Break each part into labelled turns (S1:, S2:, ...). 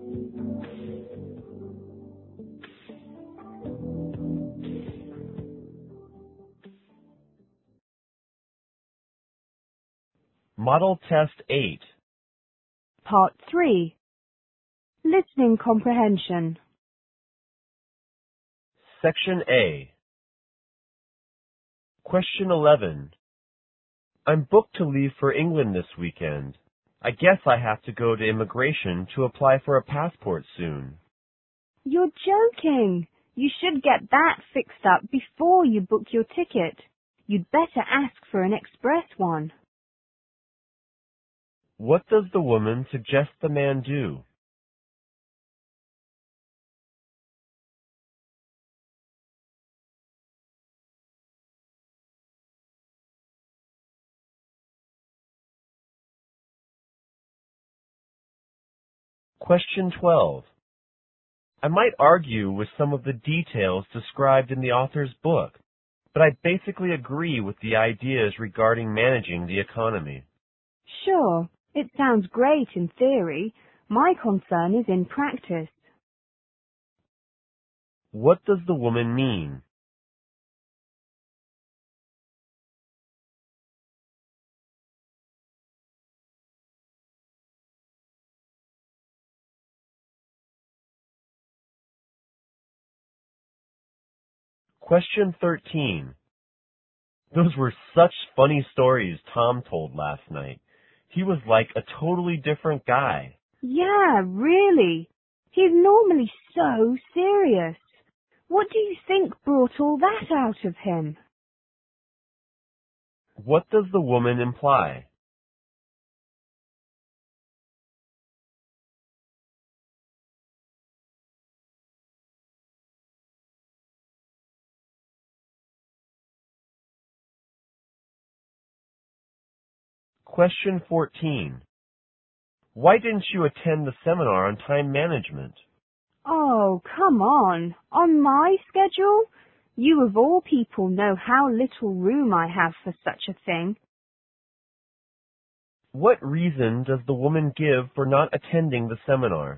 S1: Model Test 8.
S2: Part 3. Listening Comprehension.
S1: Section A. Question 11. I'm booked to leave for England this weekend. I guess I have to go to immigration to apply for a passport soon.
S2: You're joking. You should get that fixed up before you book your ticket. You'd better ask for an express one.
S1: What does the woman suggest the man do? Question 12. I might argue with some of the details described in the author's book, but I basically agree with the ideas regarding managing the economy.
S2: Sure, it sounds great in theory. My concern is in practice.
S1: What does the woman mean? Question 13. Those were such funny stories Tom told last night. He was like a totally different guy.
S2: Yeah, really. He's normally so serious. What do you think brought all that out of him?
S1: What does the woman imply? Question 14. Why didn't you attend the seminar on time management?
S2: Oh, come on. On my schedule? You of all people know how little room I have for such a thing.
S1: What reason does the woman give for not attending the seminar?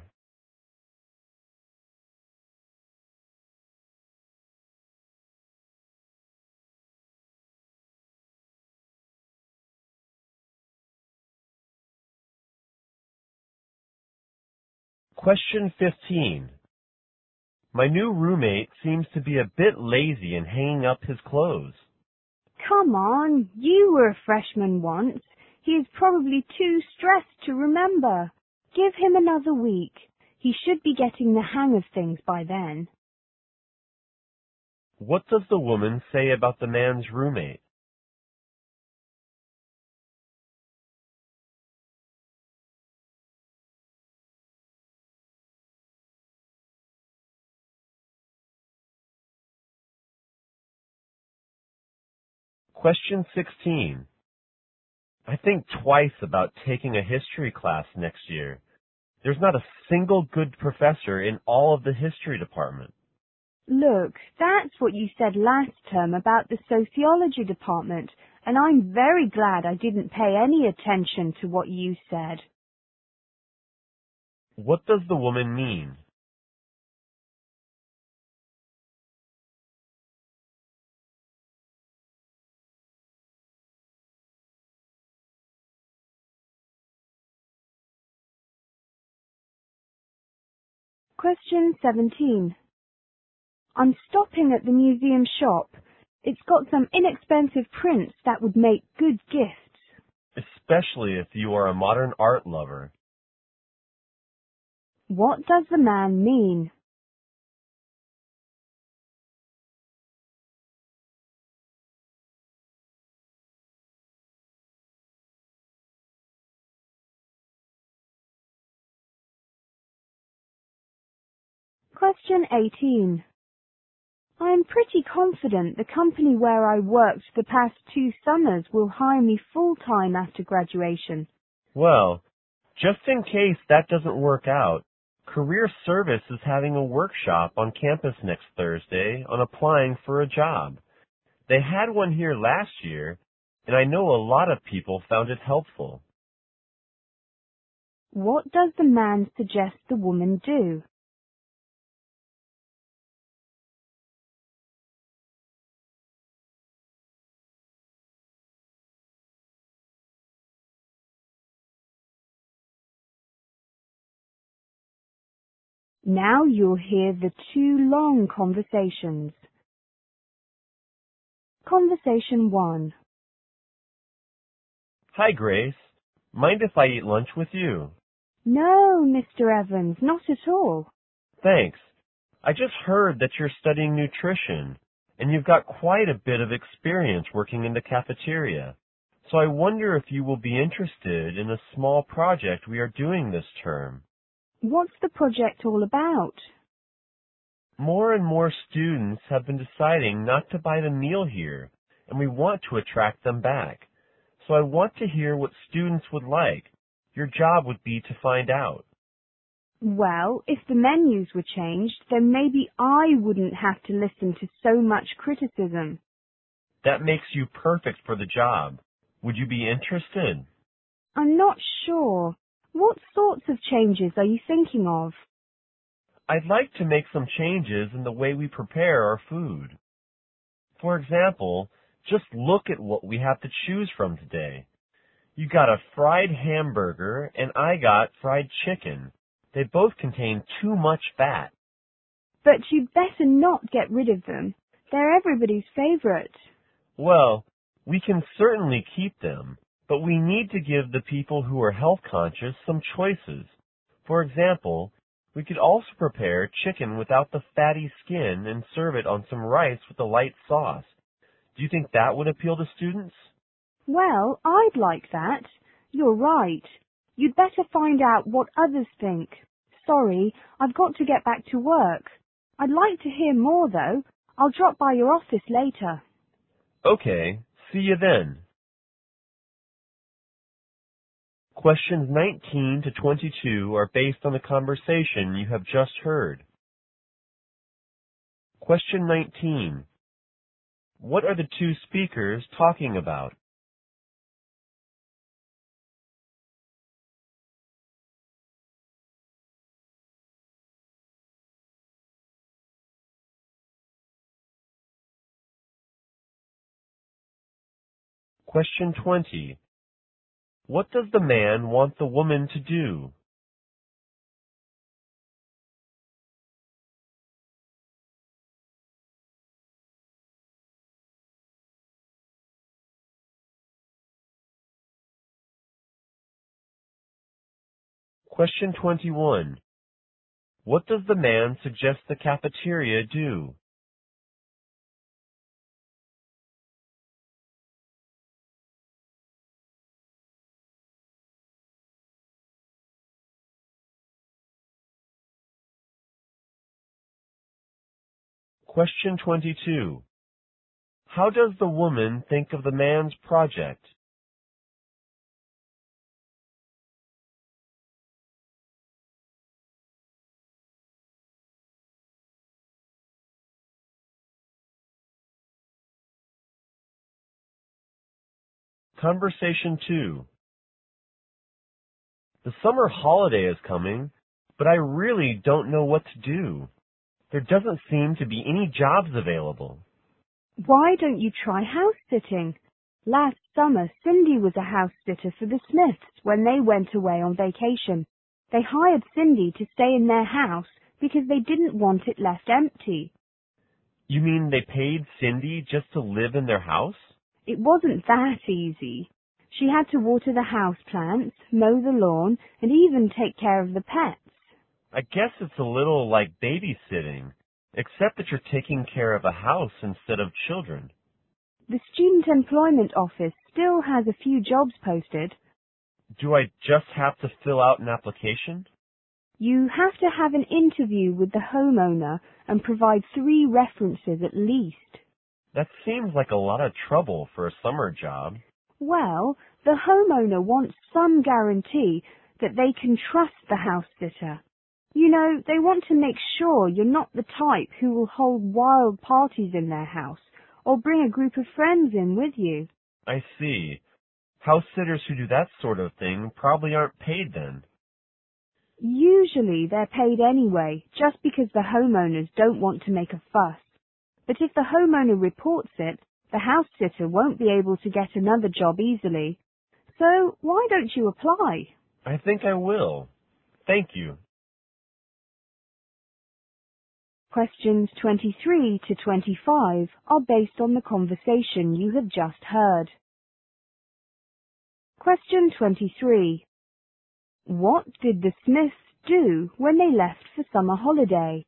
S1: Question 15. My new roommate seems to be a bit lazy in hanging up his clothes.
S2: Come on, you were a freshman once. He is probably too stressed to remember. Give him another week. He should be getting the hang of things by then.
S1: What does the woman say about the man's roommate? Question 16. I think twice about taking a history class next year. There's not a single good professor in all of the history department.
S2: Look, that's what you said last term about the sociology department, and I'm very glad I didn't pay any attention to what you said.
S1: What does the woman mean?
S2: Question 17. I'm stopping at the museum shop. It's got some inexpensive prints that would make good gifts.
S1: Especially if you are a modern art lover.
S2: What does the man mean? Question 18. I'm pretty confident the company where I worked the past 2 summers will hire me full-time after graduation.
S1: Well, just in case that doesn't work out, Career Service is having a workshop on campus next Thursday on applying for a job. They had one here last year, and I know a lot of people found it helpful.
S2: What does the man suggest the woman do? Now you'll hear the two long conversations. Conversation 1.
S1: Hi, Grace. Mind if I eat lunch with you?
S2: No, Mr. Evans, not at all.
S1: Thanks. I just heard that you're studying nutrition, and you've got quite a bit of experience working in the cafeteria. So I wonder if you will be interested in a small project we are doing this term.
S2: What's the project all about?
S1: More and more students have been deciding not to buy the meal here, and we want to attract them back. So I want to hear what students would like. Your job would be to find out.
S2: Well, if the menus were changed, then maybe I wouldn't have to listen to so much criticism.
S1: That makes you perfect for the job. Would you be interested?
S2: I'm not sure. What sorts of changes are you thinking of?
S1: I'd like to make some changes in the way we prepare our food. For example, just look at what we have to choose from today. You got a fried hamburger and I got fried chicken. They both contain too much fat.
S2: But you'd better not get rid of them. They're everybody's favorite.
S1: Well, we can certainly keep them, but we need to give the people who are health conscious some choices. For example, we could also prepare chicken without the fatty skin and serve it on some rice with a light sauce. Do you think that would appeal to students?
S2: Well, I'd like that. You're right. You'd better find out what others think. Sorry, I've got to get back to work. I'd like to hear more, though. I'll drop by your office later.
S1: Okay, see you then. Questions 19 to 22 are based on the conversation you have just heard. Question 19. What are the two speakers talking about? Question 20. What does the man want the woman to do? Question 21. What does the man suggest the cafeteria do? Question 22. How does the woman think of the man's project? Conversation 2. The summer holiday is coming, but I really don't know what to do. There doesn't seem to be any jobs available.
S2: Why don't you try house sitting? Last summer, Cindy was a house sitter for the Smiths when they went away on vacation. They hired Cindy to stay in their house because they didn't want it left empty.
S1: You mean they paid Cindy just to live in their house?
S2: It wasn't that easy. She had to water the house plants, mow the lawn, and even take care of the pets.
S1: I guess it's a little like babysitting, except that you're taking care of a house instead of children.
S2: The Student Employment Office still has a few jobs posted.
S1: Do I just have to fill out an application?
S2: You have to have an interview with the homeowner and provide 3 references at least.
S1: That seems like a lot of trouble for a summer job.
S2: Well, the homeowner wants some guarantee that they can trust the house sitter. You know, they want to make sure you're not the type who will hold wild parties in their house or bring a group of friends in with you.
S1: I see. House sitters who do that sort of thing probably aren't paid then.
S2: Usually they're paid anyway, just because the homeowners don't want to make a fuss. But if the homeowner reports it, the house sitter won't be able to get another job easily. So why don't you apply?
S1: I think I will. Thank you.
S2: Questions 23 to 25 are based on the conversation you have just heard. Question 23. What did the Smiths do when they left for summer holiday?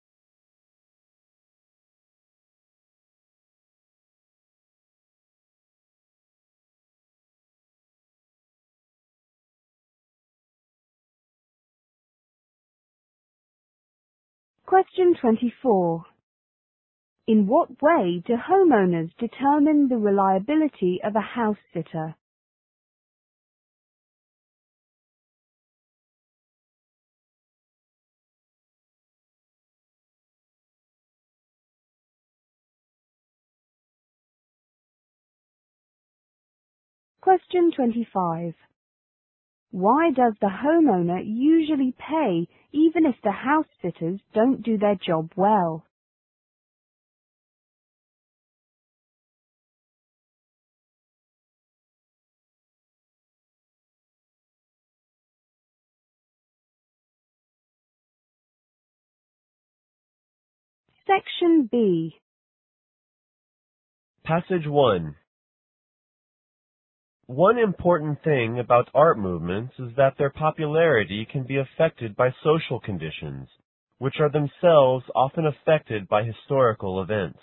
S2: Question 24. In what way do homeowners determine the reliability of a house sitter? Question 25. Why does the homeowner usually pay even if the house sitters don't do their job well? Section B.
S1: Passage 1. One important thing about art movements is that their popularity can be affected by social conditions, which are themselves often affected by historical events.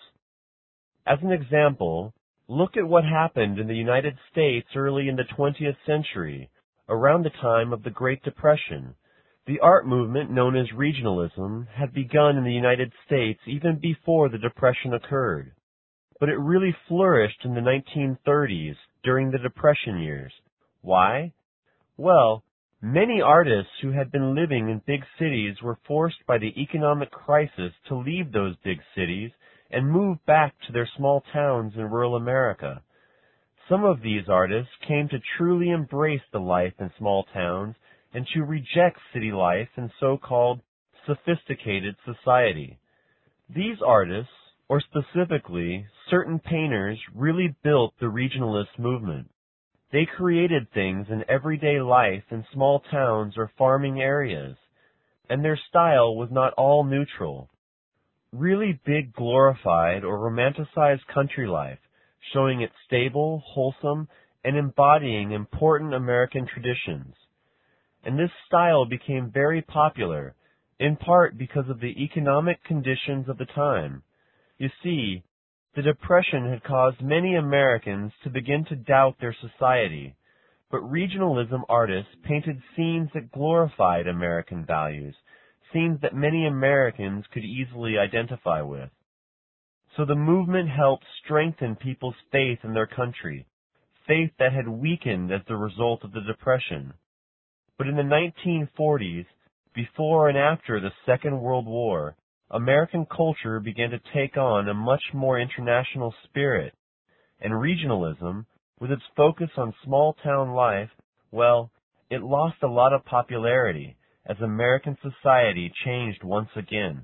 S1: As an example, look at what happened in the United States early in the 20th century, around the time of the Great Depression. The art movement known as regionalism had begun in the United States even before the Depression occurred. But it really flourished in the 1930s during the Depression years. Why? Well, many artists who had been living in big cities were forced by the economic crisis to leave those big cities and move back to their small towns in rural America. Some of these artists came to truly embrace the life in small towns and to reject city life in so-called sophisticated society. These artists, or specifically certain painters, really built the regionalist movement. They created things in everyday life in small towns or farming areas, and their style was not all neutral. Really big glorified or romanticized country life, showing it stable, wholesome, and embodying important American traditions. And this style became very popular, in part because of the economic conditions of the time. You see, the Depression had caused many Americans to begin to doubt their society, but regionalism artists painted scenes that glorified American values, scenes that many Americans could easily identify with. So the movement helped strengthen people's faith in their country, faith that had weakened as the result of the Depression. But in the 1940s, before and after the Second World War, American culture began to take on a much more international spirit, and regionalism, with its focus on small-town life, well, it lost a lot of popularity as American society changed once again.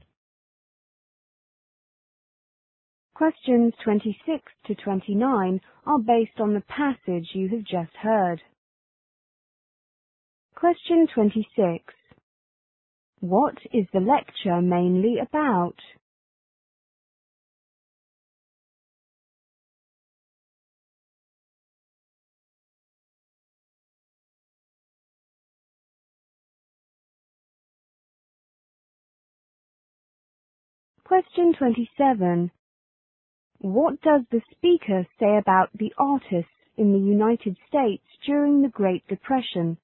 S2: Questions 26 to 29 are based on the passage you have just heard. Question 26. What is the lecture mainly about? Question 27. What does the speaker say about the artists in the United States during the Great Depression?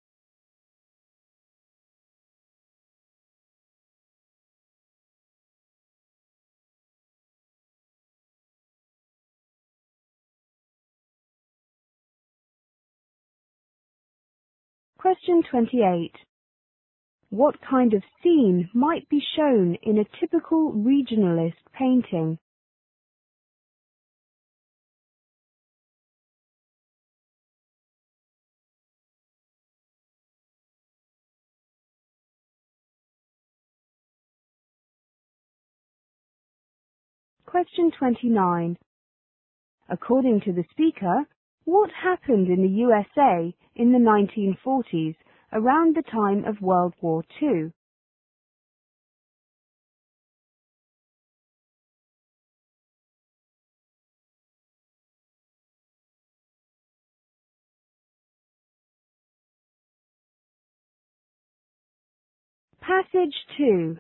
S2: Question 28. What kind of scene might be shown in a typical regionalist painting? Question 29. According to the speaker, what happened in the USA in the 1940s around the time of World War II? Passage 2.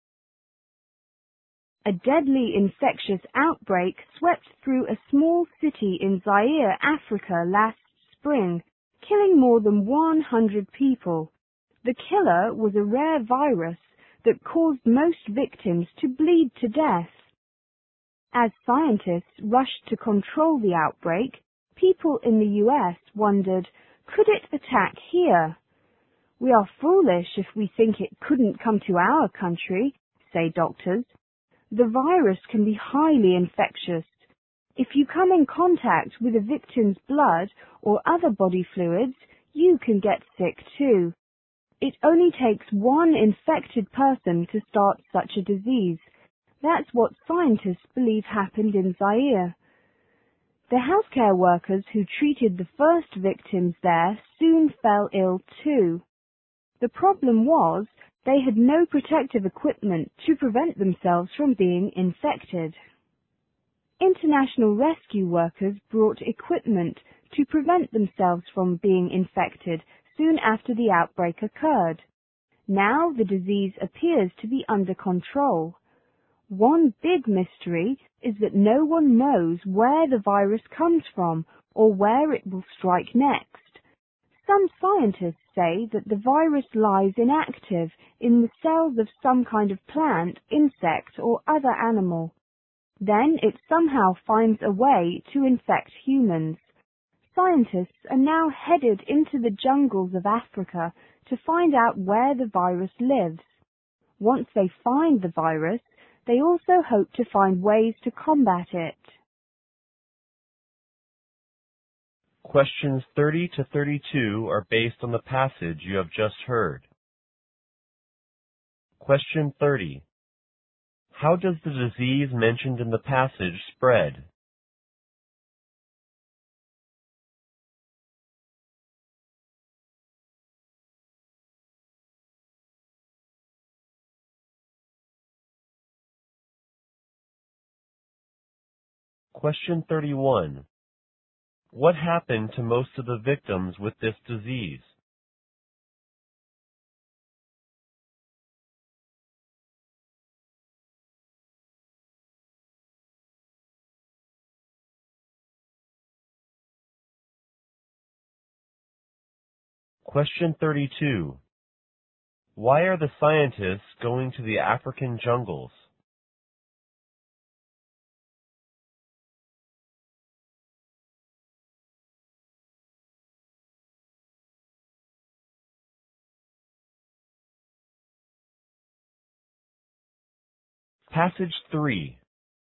S2: A deadly infectious outbreak swept through a small city in Zaire, Africa last spring, killing more than 100 people. The killer was a rare virus that caused most victims to bleed to death. As scientists rushed to control the outbreak, people in the US wondered, could it attack here? We are foolish if we think it couldn't come to our country, say doctors. The virus can be highly infectious. If you come in contact with a victim's blood or other body fluids, you can get sick too. It only takes one infected person to start such a disease. That's what scientists believe happened in Zaire. The healthcare workers who treated the first victims there soon fell ill too. The problem was they had no protective equipment to prevent themselves from being infected. International rescue workers brought equipment to prevent themselves from being infected soon after the outbreak occurred. Now the disease appears to be under control. One big mystery is that no one knows where the virus comes from or where it will strike next. Some scientists say that the virus lies inactive in the cells of some kind of plant, insect, or other animal. Then it somehow finds a way to infect humans. Scientists are now headed into the jungles of Africa to find out where the virus lives. Once they find the virus, they also hope to find ways to combat it.
S1: Questions 30 to 32 are based on the passage you have just heard. Question 30. How does the disease mentioned in the passage spread? Question 31. What happened to most of the victims with this disease? Question 32. Why are the scientists going to the African jungles? Passage 3.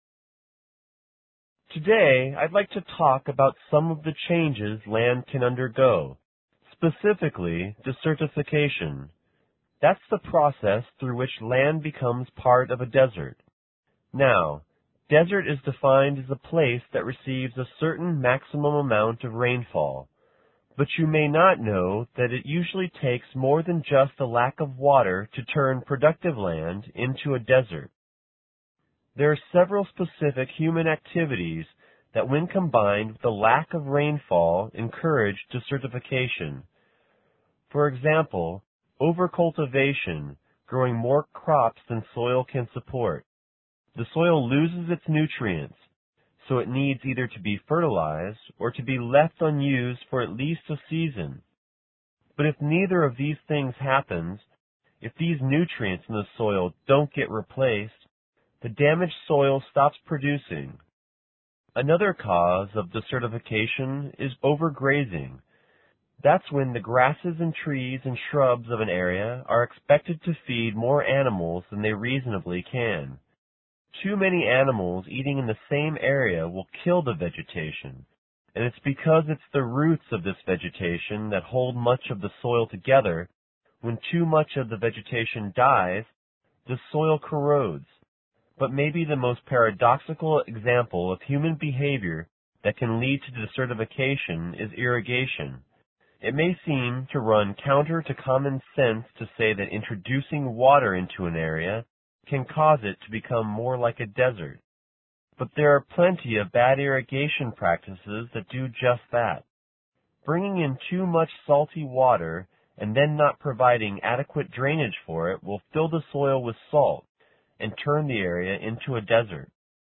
S1: Today, I'd like to talk about some of the changes land can undergo, specifically desertification. That's the process through which land becomes part of a desert. Now, desert is defined as a place that receives a certain maximum amount of rainfall, but you may not know that it usually takes more than just a lack of water to turn productive land into a desert. There are several specific human activities that, when combined with the lack of rainfall, encourage desertification. For example, overcultivation, growing more crops than soil can support. The soil loses its nutrients, so it needs either to be fertilized or to be left unused for at least a season. But if neither of these things happens, if these nutrients in the soil don't get replaced, the damaged soil stops producing. Another cause of desertification is overgrazing. That's when the grasses and trees and shrubs of an area are expected to feed more animals than they reasonably can. Too many animals eating in the same area will kill the vegetation, and it's because it's the roots of this vegetation that hold much of the soil together. When too much of the vegetation dies, the soil corrodes. but maybe the most paradoxical example of human behavior that can lead to desertification is irrigation. It may seem to run counter to common sense to say that introducing water into an area can cause it to become more like a desert. But there are plenty of bad irrigation practices that do just that. Bringing in too much salty water and then not providing adequate drainage for it will fill the soil with salt and turn the area into a desert.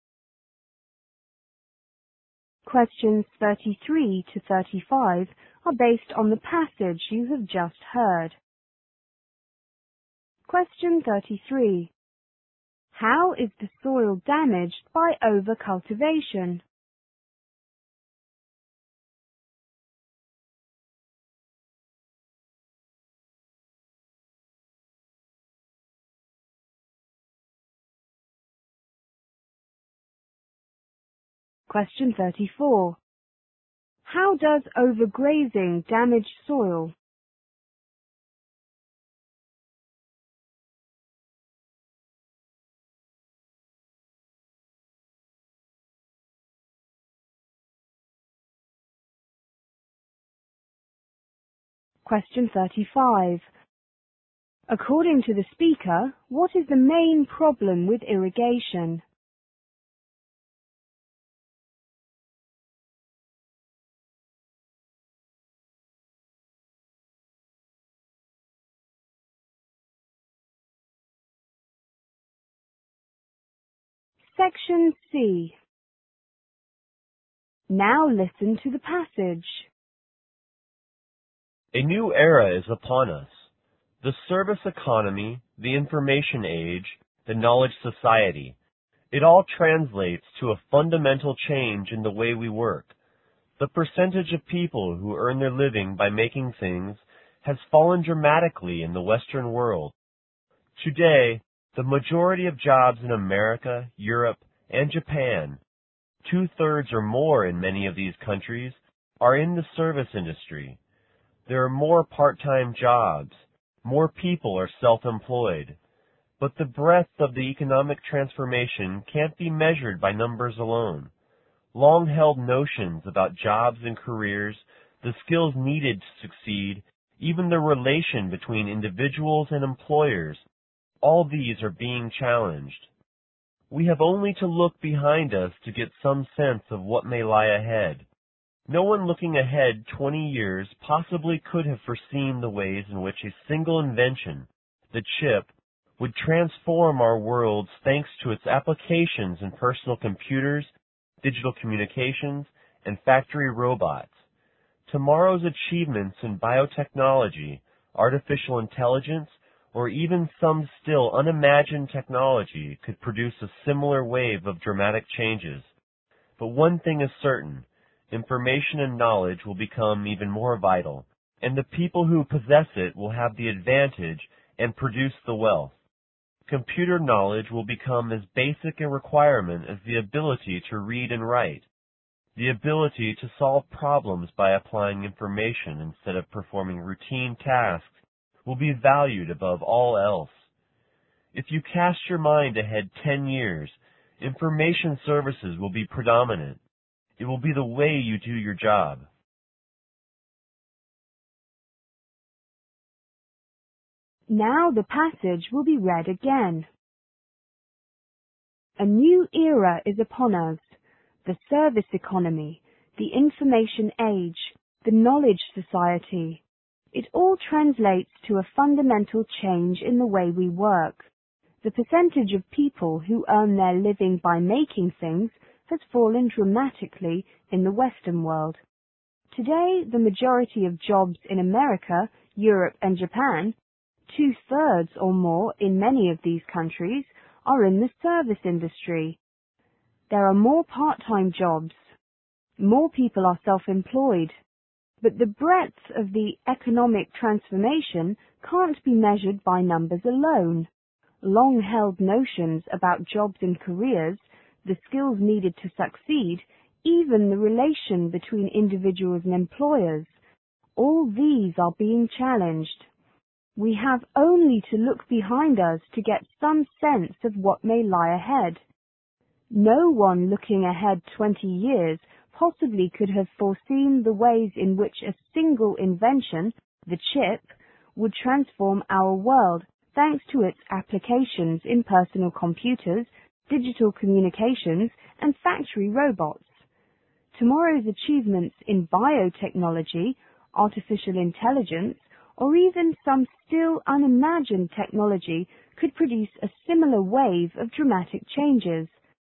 S2: Questions 33 to 35 are based on the passage you have just heard. Question 33. How is the soil damaged by overcultivation? Question 34. How does overgrazing damage soil? Question 35. According to the speaker, what is the main problem with irrigation? Section C. Now listen to the passage.
S1: A new era is upon us. The service economy, the information age, the knowledge society. It all translates to a fundamental change in the way we work. The percentage of people who earn their living by making things has fallen dramatically in the Western world. Today, the majority of jobs in America, Europe, and Japan, 2/3 or more in many of these countries, are in the service industry. There are more part-time jobs. More people are self-employed. But the breadth of the economic transformation can't be measured by numbers alone. Long-held notions about jobs and careers, the skills needed to succeed, even the relation between individuals and employers, all these are being challenged. We have only to look behind us to get some sense of what may lie ahead. No one looking ahead 20 years possibly could have foreseen the ways in which a single invention, the chip, would transform our worlds thanks to its applications in personal computers, digital communications, and factory robots. Tomorrow's achievements in biotechnology, artificial intelligence, or even some still unimagined technology could produce a similar wave of dramatic changes. But one thing is certain. Information and knowledge will become even more vital, and the people who possess it will have the advantage and produce the wealth. Computer knowledge will become as basic a requirement as the ability to read and write. The ability to solve problems by applying information instead of performing routine tasks will be valued above all else. If you cast your mind ahead 10 years, information services will be predominant. It will be the way you do your job.
S2: Now the passage will be read again. A new era is upon us. The service economy, the information age, the knowledge society. It all translates to a fundamental change in the way we work. The percentage of people who earn their living by making things has fallen dramatically in the Western world. Today, the majority of jobs in America, Europe, and Japan, 2/3 or more in many of these countries, are in the service industry. There are more part-time jobs. More people are self-employed. But the breadth of the economic transformation can't be measured by numbers alone. Long-held notions about jobs and careers, the skills needed to succeed, even the relation between individuals and employers, all these are being challenged. We have only to look behind us to get some sense of what may lie ahead. No one looking ahead 20 years possibly could have foreseen the ways in which a single invention, the chip, would transform our world thanks to its applications in personal computers, digital communications, and factory robots. Tomorrow's achievements in biotechnology, artificial intelligence, or even some still unimagined technology could produce a similar wave of dramatic changes.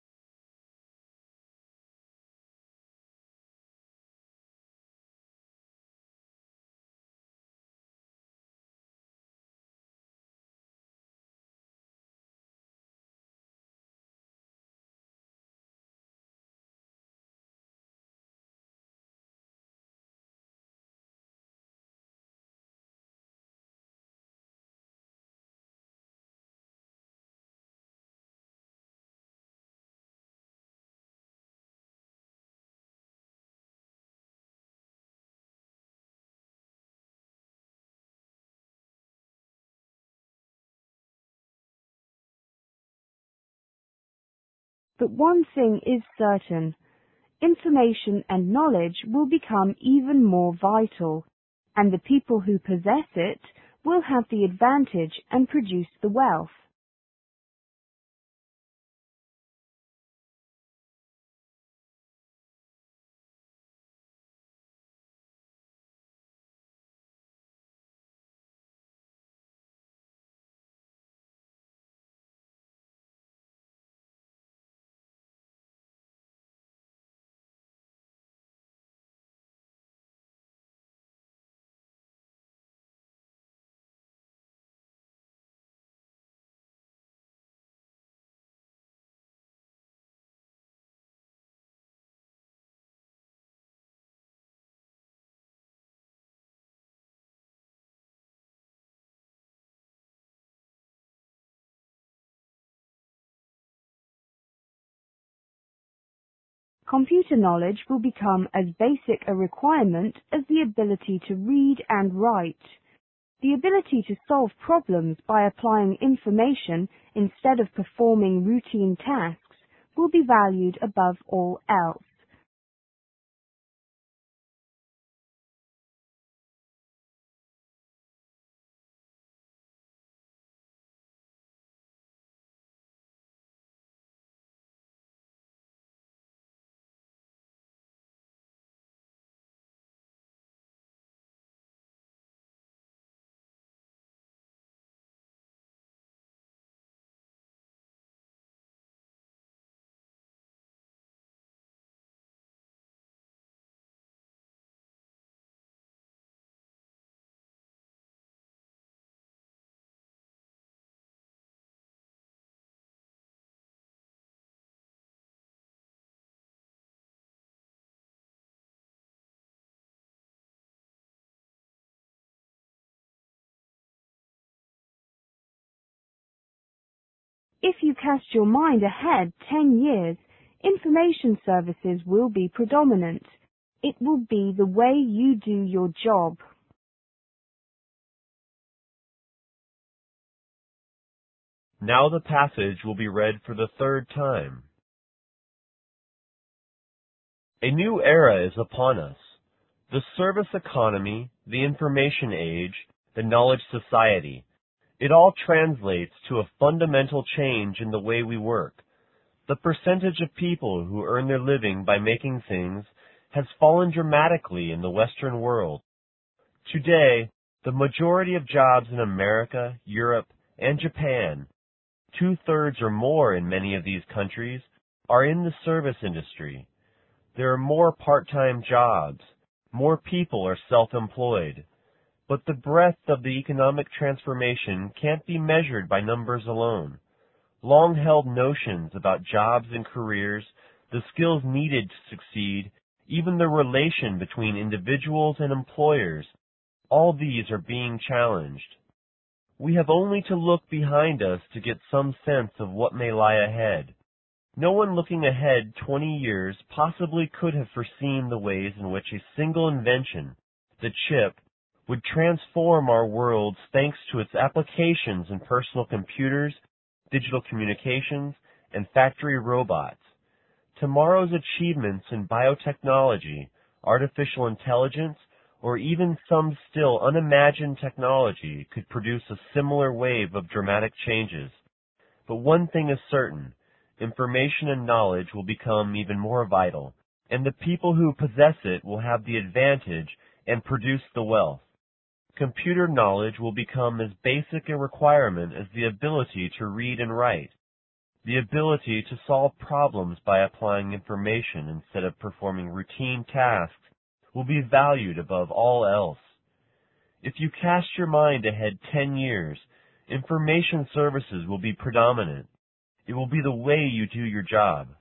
S2: But one thing is certain: information and knowledge will become even more vital, and the people who possess it will have the advantage and produce the wealth. Computer knowledge will become as basic a requirement as the ability to read and write. The ability to solve problems by applying information instead of performing routine tasks will be valued above all else. If you cast your mind ahead 10 years, information services will be predominant. It will be the way you do your job.
S1: Now the passage will be read for the third time. A new era is upon us. The service economy, the information age, the knowledge society. It all translates to a fundamental change in the way we work. The percentage of people who earn their living by making things has fallen dramatically in the Western world. Today, the majority of jobs in America, Europe, and Japan, 2/3 or more in many of these countries, are in the service industry. There are more part-time jobs. More people are self-employed. But the breadth of the economic transformation can't be measured by numbers alone. Long-held notions about jobs and careers, the skills needed to succeed, even the relation between individuals and employers, all these are being challenged. We have only to look behind us to get some sense of what may lie ahead. No one looking ahead 20 years possibly could have foreseen the ways in which a single invention, the chip, would transform our worlds thanks to its applications in personal computers, digital communications, and factory robots. Tomorrow's achievements in biotechnology, artificial intelligence, or even some still unimagined technology could produce a similar wave of dramatic changes. But one thing is certain: information and knowledge will become even more vital, and the people who possess it will have the advantage and produce the wealth. Computer knowledge will become as basic a requirement as the ability to read and write. The ability to solve problems by applying information instead of performing routine tasks will be valued above all else. If you cast your mind ahead 10 years, information services will be predominant. It will be the way you do your job.